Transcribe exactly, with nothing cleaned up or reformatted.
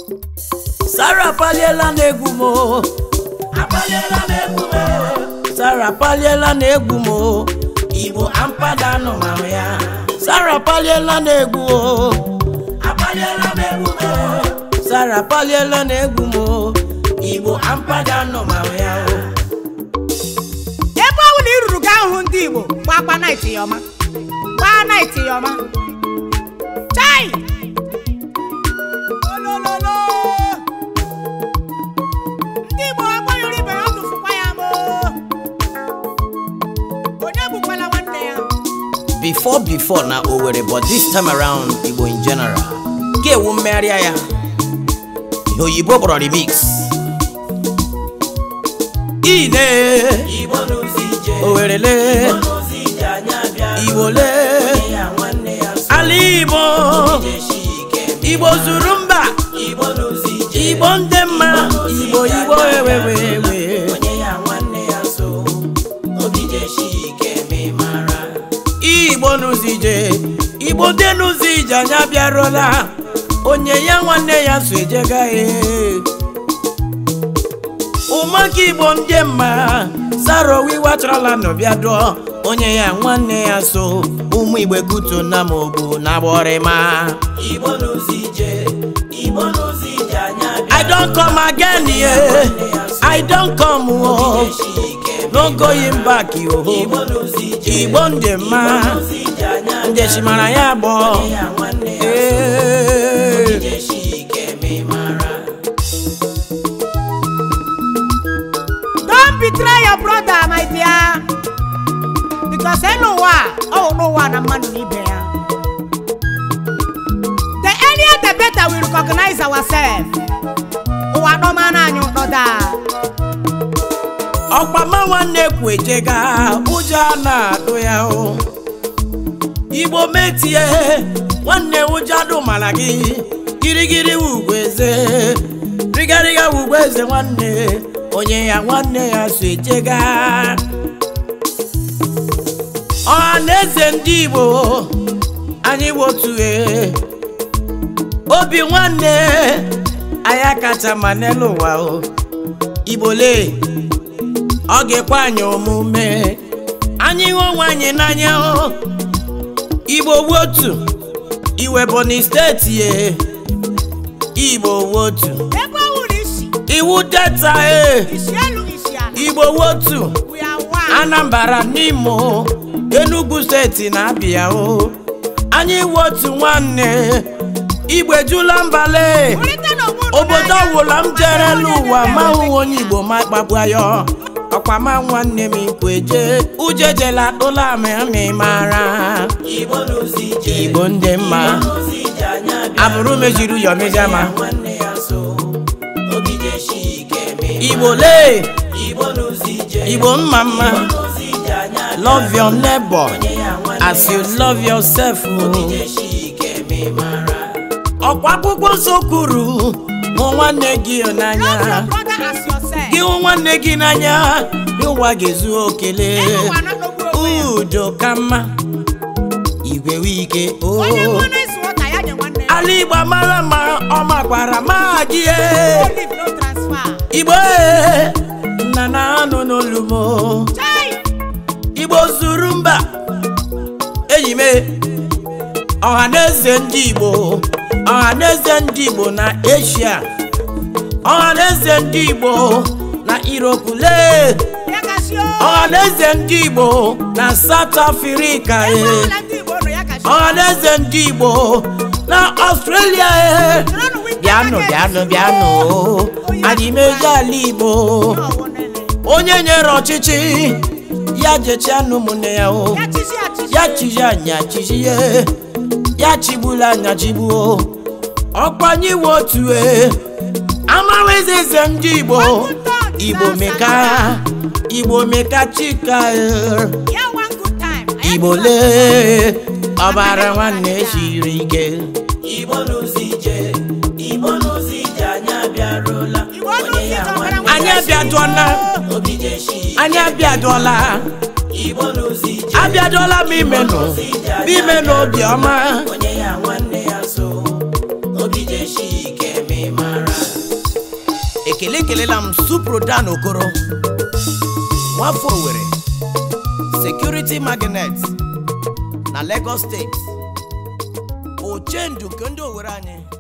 Sarah paliela n'egwu mo, apaliela n'egwu mo. Sarah paliela n'egwu mo, Igbo ampada no mama ya. Sarah paliela n'egwu o, Apaliela n'egwu mo. Sarah paliela n'egwu mo, Igbo ampada no mama ya. Ebe ọ na iruru ga ahụ ndị Igbo gbakwa night yoma. Gba night yoma. Chai! Olololo. Ndị Igbo agbanyere ibe ha tụfukwa ya mo. Onye bụkwala nwanne ya. before before na Owerri, but this time around Igbo in general. Ke wu mmeri ya. Oyibo bro remix. Ine Igbo n'uzije. Owerri le, Igbo n'uzije anya bịa. Igbo le, Ya nwanne ya so. Ali Igbo, Jeshike. Igbo zuru mba, Igbo n'uzije. Igbo ndị mma, Igbo Igbo ewewewe. Onye ya nwanne ya so. Obi jeshike me mara. Igbo n'uzije, Igbo dị n'uzije anya bịarola. Onye ya nwanne ya so ejega e. Ụmụaka Igbo ndị mma, Sarah wiwacharala n'obiado. Onye ya nwanne ya so, ụmụ Igbo guto na mobu na gborima. Igbo n'uzije. Igbo n'uzije anya bịa. I don't come again yeah. I don't come oh. Jeshike. No going back yo. Igbo n'uzije. Igbo ndị mma, N'uzije anya ndị bịa. chimara ya bụ. Ya nwanne ya so. Eh. Jeshike me mara. Don't betray your brother, my dear. Because hello wa, oh no one a man in here. The earlier the better we recognize ourselves. Oh, I don't man and you know that. Ọkpama nwanne kwejega ụja na-atụ ya o. Igbo metie nwanne ụja dụ mara gị. Girigiri ugweze, rigariga ugweze nwanne. Onye ya nwanne ya so ejega. Ọha na eze ndị Igbo anyị wotu e. Obi nwanne anya kacha ma n'elu ụwa o. Igbo le ọ ga-ekwe anyị omume anyị hụ onwe anyị n'anya o. Igbo wotu iwe Ebonyi steeti ye. Igbo wotu Ebe wuru isi, iwu Delta e. isi elu isi ala. Igbo wotu We are one. Anambra n'Imo, Enugu steeti na Abia o. Anyị wotu nwanne Igbo ejula mbale. Urite na obodo Obodo ọwụla m jere n'ụwa ma hụ onye Igbo ma kpagbu ya. Ọkwama nwanne m ikweje ujejela ụla amị mara. Igbo n'uzije. Igbo ndị mma, N'uzije anya bịa. abụrụ mejiru ya mejama. Nwanne ya so. Obi jeshike me. Igbo le, Igbo n'uzije. Igbo mma mma. N'uzije anya bịa. Love your neighbor Onye ya nwanne as you love yourself. Obi jeshike me mara. Ọkwa akwụkwọ nsọ kwuru hụ nwanne gị Love your n'anya. brother as yourself. Gị hụ nwanne gị n'anya, ụwa ga-ezu okele. Elu wa na n'ogbu onwe ya. Udo ka mma, igwe wike o. Onye nwe na-esi nwata ya nye nwanne ya. Ala Igbo mara ma ọ makwara ma gị No e. leave, no transfer. Igbo e, nna na anụ n'olu mo. Chai! Igbo zuru mba, enyi m e. Ọha na eze ndị Igbo, ọha na eze ndị Igbo na Asia, ọha na eze ndị Igbo na Europe le, Ya kasị o. ọha na eze ndị Igbo na South Africa Ebe e, ọbụla ndị Igbo nọ ya kasị o. ọha na eze ndị Igbo na Australia e. Nọrọnụ wike Bịanụ market. bịanụ bịanụ, anyị meje ala Igbo. Ọwụ nene. Onye nyere ọchịchị ya jechaa n'ụmụnne ya o. Ya chisi achisi. Ya chiji anya chiji ye, ya chigbula anya chigbuo. Ọkwanye wotu e, amaweze eze ndị Igbo. Igbo meka, Igbo meka chika e. Ya one good time. Anya Igbo chisi le, ọbara nwanne siri ike. Igbo n'uzije. Igbo n'uzije anya bịaruola. Igbo Onye ya n'uzije nwanne ọbara Anyị abịadụọla, Obi jeshike. anyị abịadụọla, Igbo n'uzije. abịadụọla m imenụ, m imenụ obiọma. Onye ya nwanne ya so. Obi jeshike me mara. ekele kelela m Suprodan Okoro nwafọ Owerri, security magnet na Lagos State, ochendu nke ndị Owerri anyị.